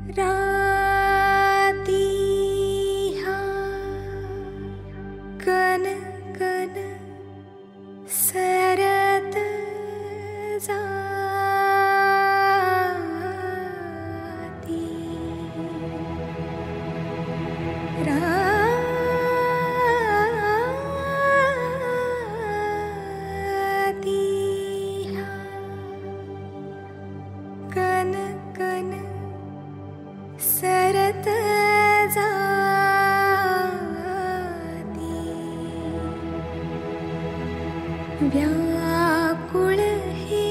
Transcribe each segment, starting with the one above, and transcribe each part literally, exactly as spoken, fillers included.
व्याकुळ हे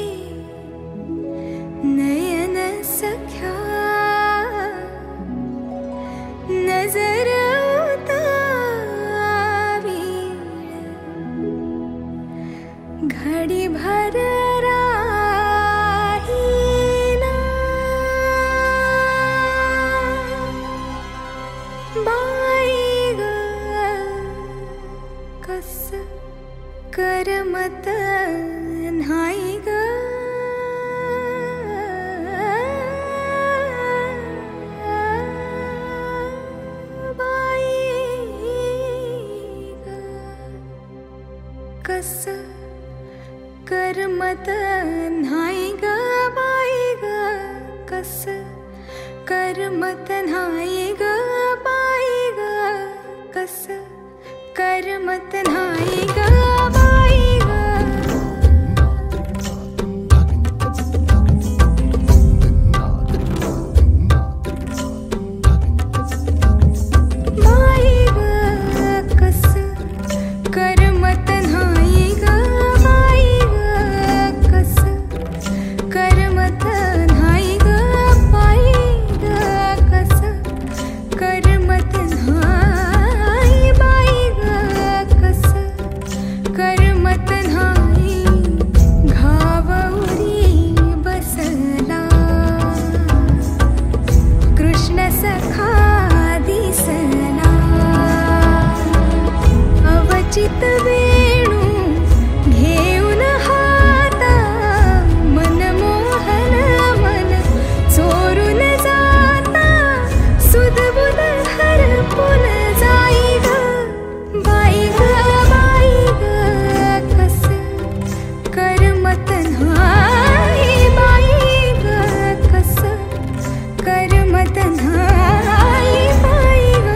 नयन सख्या नजर उतावी घडी भर राहिला बाई ग कस करमत नाही ग बाई ग कस करमत नाही ग बाई ग कस करमत नाही ग बाई ग कस करमत नाही ग बाई ग बाई ग कस करमत नाही ग बाई ग कस करमत नाही ग बाई ग कस करमत नाही बाई ग कस करमत नाही घावरी बसला कृष्ण सखा दिसला अवचित वेणू घेऊन हाता मनमोहन मन चोरून जाता सुदबुद हरपून जाई ग बाई ग बाई ग कस करमत नाही बाई ग कस करमत नाही बाई ग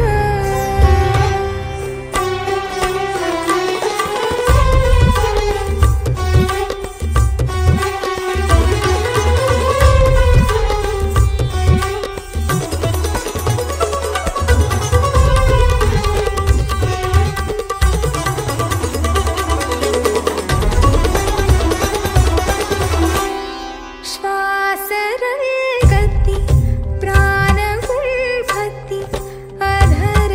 श्वास रंगती प्राण गुंफती अधर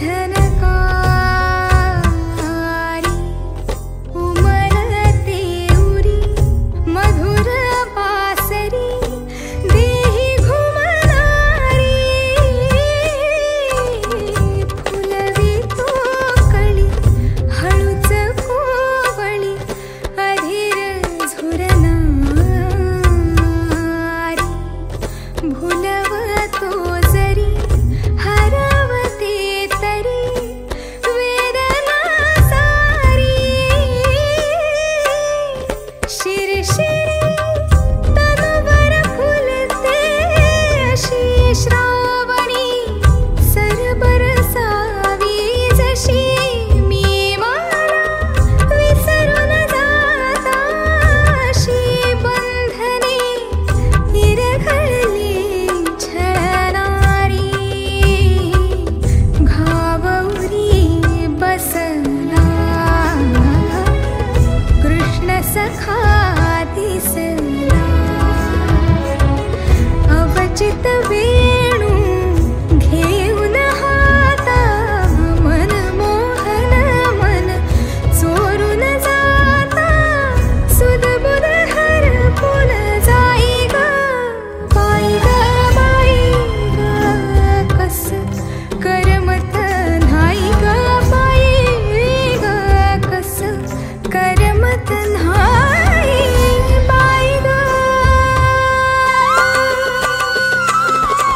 झनकारी उमलते उरी मधुर बासरी देही घुमणारी फुलवी तो कळी हळूच कोवळी अधीर झुरणारी भुलवतो जरी हरवते तरी वेदना सारी शिरशिरी तनुवर फुलते अशी श्रावणी सरबर सावी जशी मी मला विसरून जाता अशी बंधने निरखळली छळणारी घावरी बसला कृष्ण सखा दिसला अवचित वेणू घेऊन हाता मनमोहन मन चोरून जाता सुदबुद हरपून जाई ग बाई ग बाई ग कस करमत नाही ग बाई ग कस करमत नाही बाई ग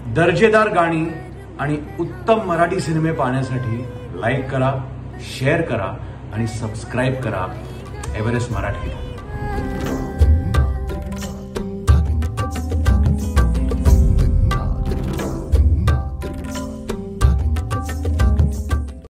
दर्जेदार गाणी आणि उत्तम मराठी सिनेमे पाहण्यासाठी लाईक करा, शेअर करा आणि सबस्क्राईब करा एव्हरेस्ट मराठी.